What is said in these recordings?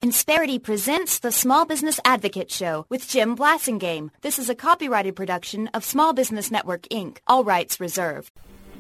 Insperity presents the Small Business Advocate Show with Jim Blasingame. This is a copyrighted production of Small Business Network, Inc. All rights reserved.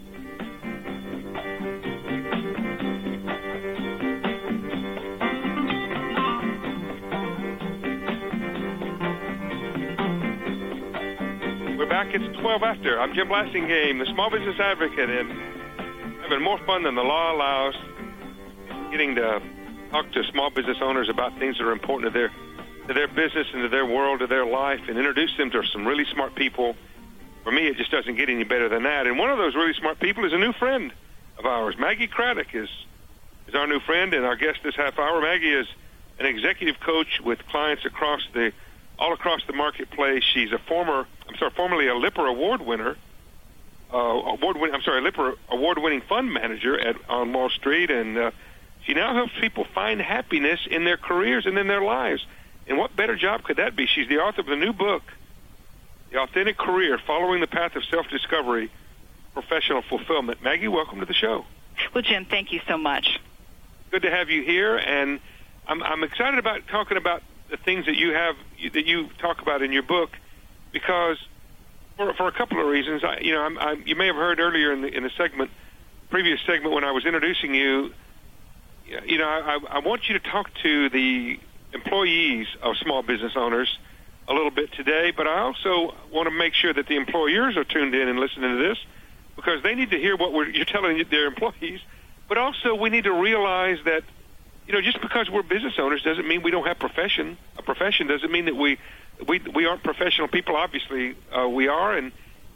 We're back. It's 12 after. I'm Jim Blasingame, the Small Business Advocate, and having more fun than the law allows, getting to talk to small business owners about things that are important to their business and to their world, to their life, and introduce them to some really smart people. For me, it just doesn't get any better than that. And one of those really smart people is a new friend of ours. Maggie Craddock is our new friend and our guest this half hour. Maggie is an executive coach with clients all across the marketplace. She's formerly a Lipper Award winner. Lipper Award-winning fund manager on Wall Street, and she now helps people find happiness in their careers and in their lives. And what better job could that be? She's the author of the new book, The Authentic Career, Following the Path of Self-Discovery, Professional Fulfillment. Maggie, welcome to the show. Well, Jim, thank you so much. Good to have you here, and I'm excited about talking about the things that you talk about in your book, because for a couple of reasons. You may have heard earlier in the previous segment when I was introducing you. I want you to talk to the employees of small business owners a little bit today, but I also want to make sure that the employers are tuned in and listening to this, because they need to hear what you're telling their employees. But also, we need to realize that, just because we're business owners doesn't mean we don't have profession. A profession doesn't mean that we aren't professional people. Obviously, we are, and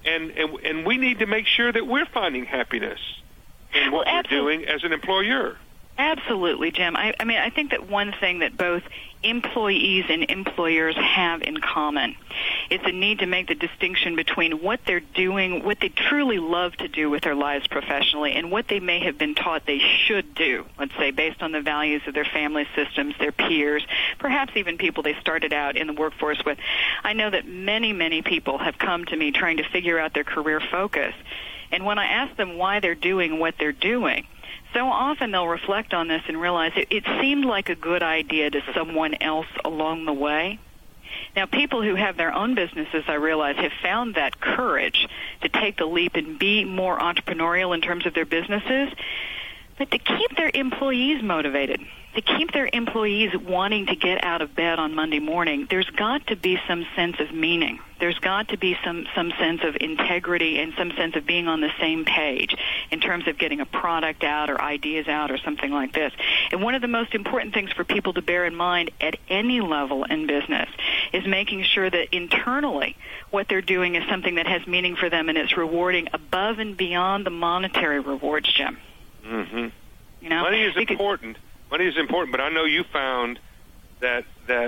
we need to make sure that we're finding happiness in what we're doing as an employer. Absolutely, Jim. I mean, I think that one thing that both employees and employers have in common is the need to make the distinction between what they're doing, what they truly love to do with their lives professionally, and what they may have been taught they should do, let's say, based on the values of their family systems, their peers, perhaps even people they started out in the workforce with. I know that many, many people have come to me trying to figure out their career focus. And when I ask them why they're doing what they're doing, so often they'll reflect on this and realize it seemed like a good idea to someone else along the way. Now, people who have their own businesses, I realize, have found that courage to take the leap and be more entrepreneurial in terms of their businesses, but to keep their employees motivated, to keep their employees wanting to get out of bed on Monday morning, there's got to be some sense of meaning. There's got to be some sense of integrity and some sense of being on the same page in terms of getting a product out or ideas out or something like this. And one of the most important things for people to bear in mind at any level in business is making sure that internally what they're doing is something that has meaning for them and it's rewarding above and beyond the monetary rewards, Jim. Mm-hmm. Money is important. Money is important, but I know you found that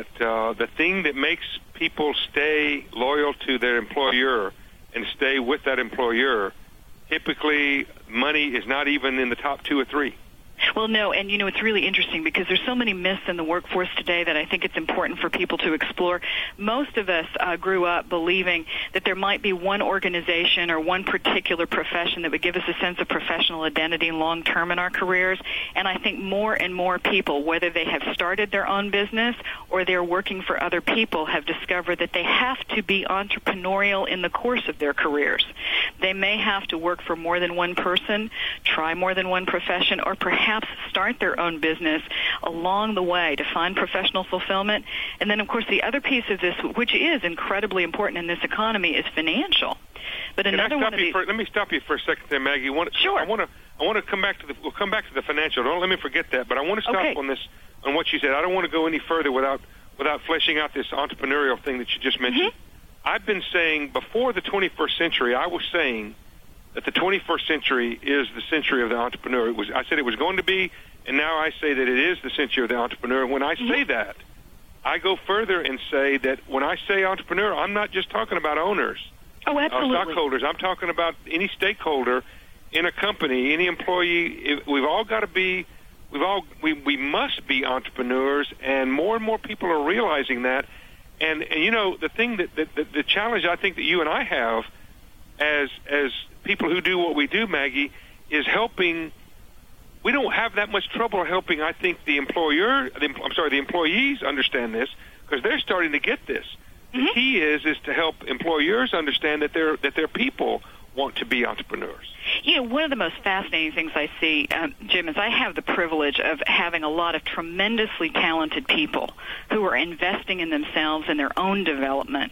the thing that makes people stay loyal to their employer and stay with that employer, typically money is not even in the top 2 or 3. Well, no, and it's really interesting because there's so many myths in the workforce today that I think it's important for people to explore. Most of us grew up believing that there might be one organization or one particular profession that would give us a sense of professional identity long-term in our careers, and I think more and more people, whether they have started their own business or they're working for other people, have discovered that they have to be entrepreneurial in the course of their careers. They may have to work for more than one person, try more than one profession, or perhaps start their own business along the way to find professional fulfillment. And then, of course, the other piece of this, which is incredibly important in this economy, is financial. But another one of these... Let me stop you for a second there, Maggie. Sure. I want to come back to we'll come back to the financial. Don't let me forget that. But I want to stop on what you said. I don't want to go any further without fleshing out this entrepreneurial thing that you just mentioned. Mm-hmm. I've been saying before the 21st century, I was saying that the 21st century is the century of the entrepreneur. I said it was going to be, and now I say that it is the century of the entrepreneur. And when I say that, I go further and say that when I say entrepreneur, I'm not just talking about owners, stockholders. I'm talking about any stakeholder in a company, any employee. We've all got to be, we must be entrepreneurs, and more people are realizing that. And the thing that the challenge I think that you and I have as people who do what we do, Maggie, is helping we don't have that much trouble helping, I think, the employees understand this, because they're starting to get this. The key is to help employers understand that their people want to be entrepreneurs. You know, one of the most fascinating things I see, Jim, is I have the privilege of having a lot of tremendously talented people who are investing in themselves and their own development.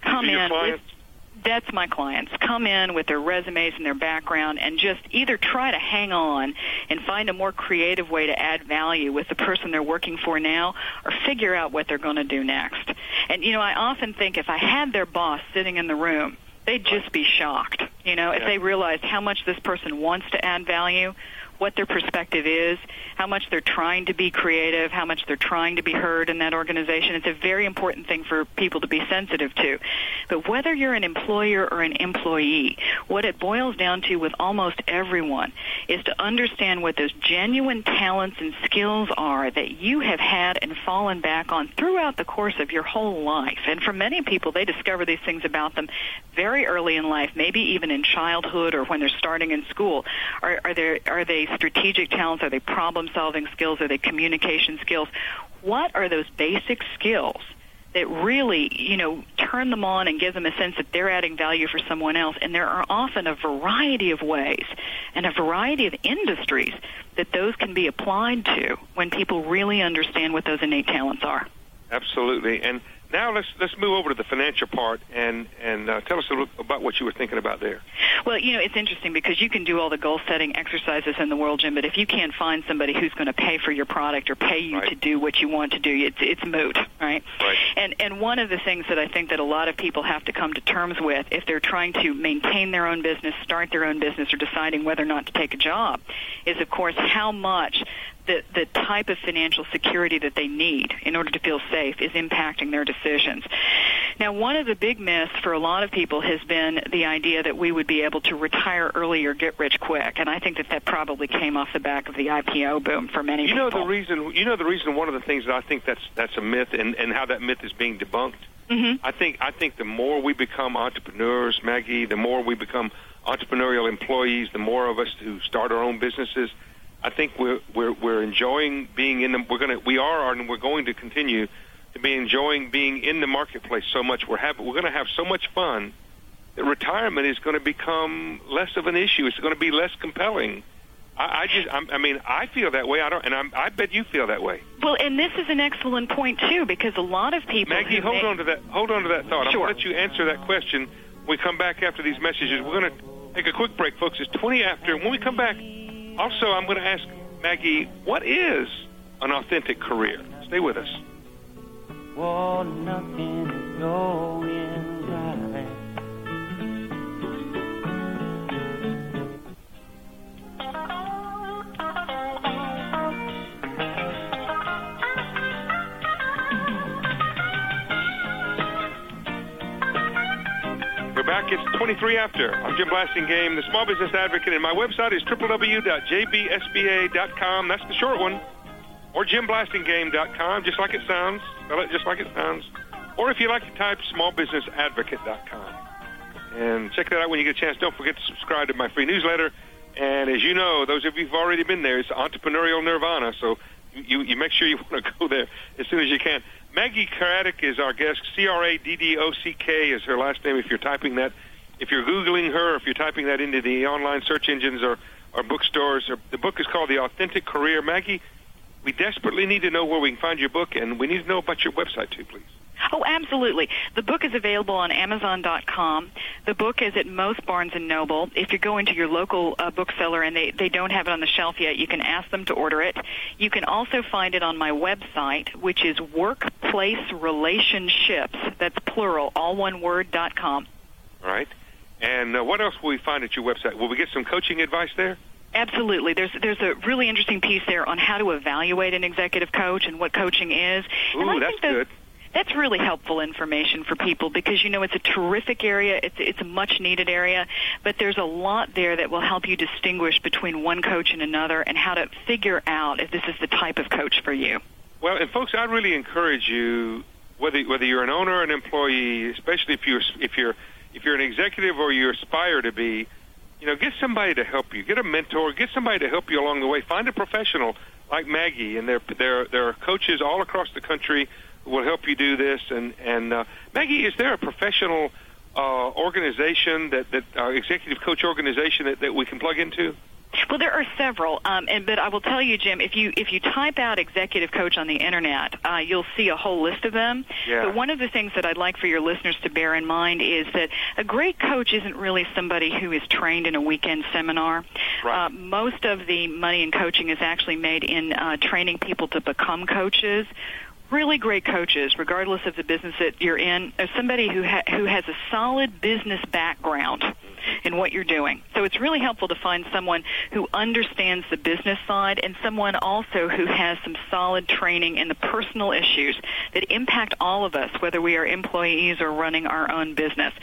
That's my clients. Come in with their resumes and their background and just either try to hang on and find a more creative way to add value with the person they're working for now, or figure out what they're going to do next. And, you know, I often think if I had their boss sitting in the room, they'd just be shocked, you know, if they realized how much this person wants to add value, what their perspective is, how much they're trying to be creative, how much they're trying to be heard in that organization. It's a very important thing for people to be sensitive to. But whether you're an employer or an employee, what it boils down to with almost everyone is to understand what those genuine talents and skills are that you have had and fallen back on throughout the course of your whole life. And for many people, they discover these things about them very early in life, maybe even in childhood or when they're starting in school. Are they strategic talents? Are they problem-solving skills? Are they communication skills? What are those basic skills that really, you know, turn them on and give them a sense that they're adding value for someone else? And there are often a variety of ways and a variety of industries that those can be applied to when people really understand what those innate talents are. Absolutely. And now let's move over to the financial part and tell us a little about what you were thinking about there. Well, you know, it's interesting because you can do all the goal-setting exercises in the world, Jim, but if you can't find somebody who's going to pay for your product or pay you to do what you want to do, it's moot, right? And one of the things that I think that a lot of people have to come to terms with if they're trying to maintain their own business, start their own business, or deciding whether or not to take a job is, of course, how much the type of financial security that they need in order to feel safe is impacting their decisions. Now, one of the big myths for a lot of people has been the idea that we would be able to retire early or get rich quick, and I think that probably came off the back of the IPO boom for many people. The reason one of the things that I think that's a myth and how that myth is being debunked. I think the more we become entrepreneurs, Maggie, the more we become entrepreneurial employees, the more of us who start our own businesses, I think we're enjoying being in the we're going to continue to be enjoying being in the marketplace so much. We're going to have so much fun that retirement is going to become less of an issue. It's going to be less compelling. I feel that way. I bet you feel that way. Well, and this is an excellent point too, because a lot of people. Maggie, hold on to that thought. I'm going to let you answer that question. When we come back after these messages, we're going to take a quick break, folks. It's 20 after. When we come back, also, I'm going to ask Maggie, what is an authentic career? Stay with us. Oh, nothing is going right. We're back. It's 23 after. I'm Jim Blasingame, the Small Business Advocate, and my website is www.jbsba.com. That's the short one. Or jimblasingame.com, just like it sounds. Spell it just like it sounds. Or if you like to type, smallbusinessadvocate.com. And check that out when you get a chance. Don't forget to subscribe to my free newsletter. And as you know, those of you who've already been there, it's entrepreneurial nirvana. So you make sure you want to go there as soon as you can. Maggie Craddock is our guest. Craddock is her last name if you're typing that. If you're Googling her, or if you're typing that into the online search engines or bookstores, the book is called The Authentic Career. Maggie, we desperately need to know where we can find your book, and we need to know about your website, too, please. Oh, absolutely. The book is available on Amazon.com. The book is at most Barnes & Noble. If you go into your local bookseller and they don't have it on the shelf yet, you can ask them to order it. You can also find it on my website, which is workplacerelationships, that's plural, all one word, .com. All right. And what else will we find at your website? Will we get some coaching advice there? Absolutely. There's a really interesting piece there on how to evaluate an executive coach and what coaching is. Ooh, that's good. That's really helpful information for people because, you know, it's a terrific area. It's a much-needed area, but there's a lot there that will help you distinguish between one coach and another and how to figure out if this is the type of coach for you. Well, and folks, I'd really encourage you, whether you're an owner or an employee, especially if you're an executive or you aspire to be, get somebody to help you. Get a mentor. Get somebody to help you along the way. Find a professional like Maggie, and there are coaches all across the country who will help you do this. And Maggie, is there a professional organization that executive coach organization that we can plug into? Well, there are several, but I will tell you, Jim, if you type out executive coach on the internet, you'll see a whole list of them. Yeah. But one of the things that I'd like for your listeners to bear in mind is that a great coach isn't really somebody who is trained in a weekend seminar. Right. Most of the money in coaching is actually made in training people to become coaches. Really great coaches, regardless of the business that you're in, are somebody who has a solid business background in what you're doing. So it's really helpful to find someone who understands the business side and someone also who has some solid training in the personal issues that impact all of us, whether we are employees or running our own business.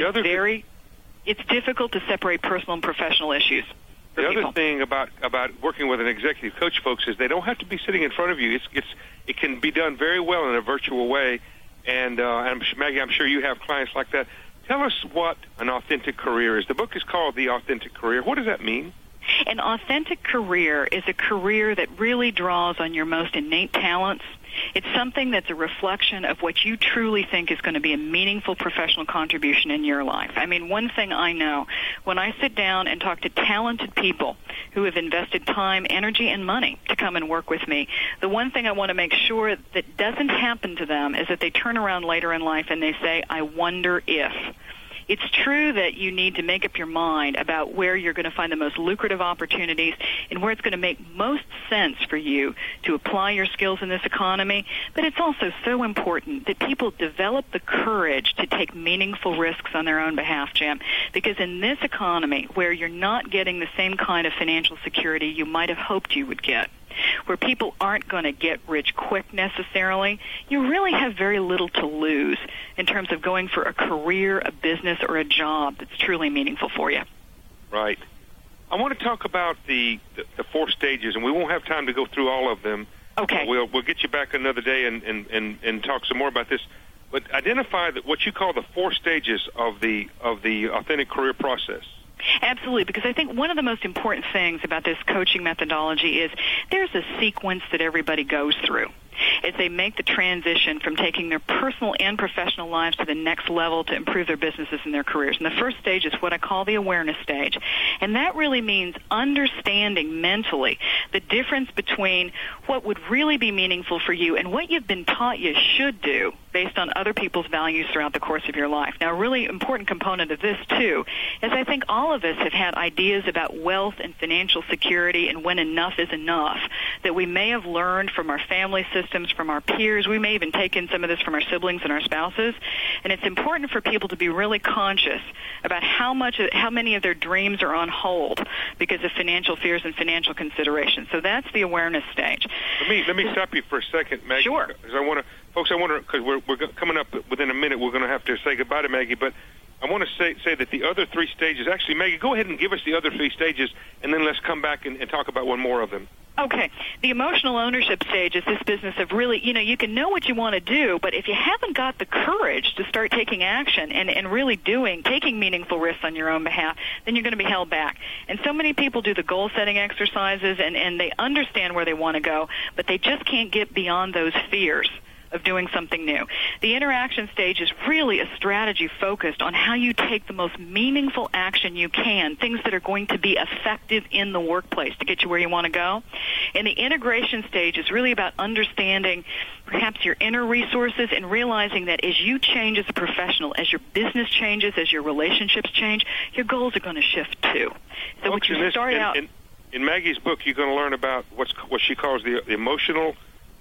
It's difficult to separate personal and professional issues. The other thing about working with an executive coach, folks, is they don't have to be sitting in front of you. It can be done very well in a virtual way. And Maggie, I'm sure you have clients like that. Tell us what an authentic career is. The book is called The Authentic Career. What does that mean? An authentic career is a career that really draws on your most innate talents. It's something that's a reflection of what you truly think is going to be a meaningful professional contribution in your life. I mean, one thing I know, when I sit down and talk to talented people who have invested time, energy, and money to come and work with me, the one thing I want to make sure that doesn't happen to them is that they turn around later in life and they say, I wonder if. It's true that you need to make up your mind about where you're going to find the most lucrative opportunities and where it's going to make most sense for you to apply your skills in this economy. But it's also so important that people develop the courage to take meaningful risks on their own behalf, Jim, because in this economy where you're not getting the same kind of financial security you might have hoped you would get, where people aren't going to get rich quick necessarily, you really have very little to lose in terms of going for a career, a business, or a job that's truly meaningful for you. Right. I want to talk about the 4 stages, and we won't have time to go through all of them. Okay. We'll get you back another day and talk some more about this. But identify what you call the 4 stages of the authentic career process. Absolutely, because I think one of the most important things about this coaching methodology is there's a sequence that everybody goes through as they make the transition from taking their personal and professional lives to the next level to improve their businesses and their careers. And the first stage is what I call the awareness stage. And that really means understanding mentally the difference between what would really be meaningful for you and what you've been taught you should do based on other people's values throughout the course of your life. Now, a really important component of this, too, is I think all of us have had ideas about wealth and financial security and when enough is enough that we may have learned from our family systems, from our peers. We may even take in some of this from our siblings and our spouses. And it's important for people to be really conscious about how many of their dreams are on hold because of financial fears and financial considerations. So that's the awareness stage. Let me stop you for a second, Maggie. Sure. Because because we're coming up within a minute, we're going to have to say goodbye to Maggie, but I want to say that the other 3 stages, actually, Maggie, go ahead and give us the other 3 stages, and then let's come back and talk about one more of them. Okay. The emotional ownership stage is this business of really, you can know what you want to do, but if you haven't got the courage to start taking action and really taking meaningful risks on your own behalf, then you're going to be held back. And so many people do the goal-setting exercises, and they understand where they want to go, but they just can't get beyond those fears of doing something new. The interaction stage is really a strategy focused on how you take the most meaningful action you can, things that are going to be effective in the workplace to get you where you want to go. And the integration stage is really about understanding perhaps your inner resources and realizing that as you change as a professional, as your business changes, as your relationships change, your goals are going to shift too. So what you start out... In Maggie's book, you're going to learn about what she calls the emotional...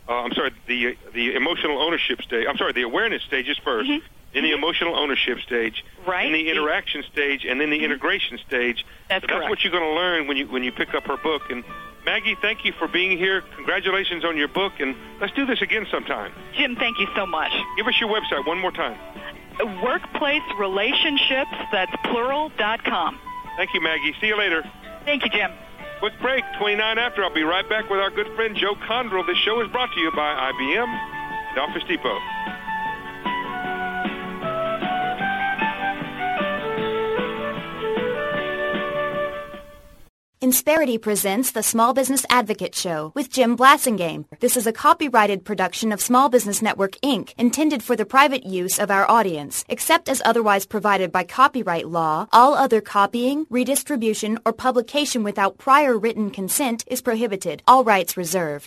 the emotional ownership stage. The awareness stage is first, then the emotional ownership stage, right? Then the interaction stage, and then the integration stage. That's correct. That's what you're going to learn when you pick up her book. And Maggie, thank you for being here. Congratulations on your book, and let's do this again sometime. Jim, thank you so much. Give us your website one more time. Workplace Relationships, that's plural.com. Thank you, Maggie. See you later. Thank you, Jim. Quick break, 29 after. I'll be right back with our good friend Joe Condrell. This show is brought to you by IBM and Office Depot. Insperity presents the Small Business Advocate Show with Jim Blasingame. This is a copyrighted production of Small Business Network, Inc., intended for the private use of our audience. Except as otherwise provided by copyright law, all other copying, redistribution, or publication without prior written consent is prohibited. All rights reserved.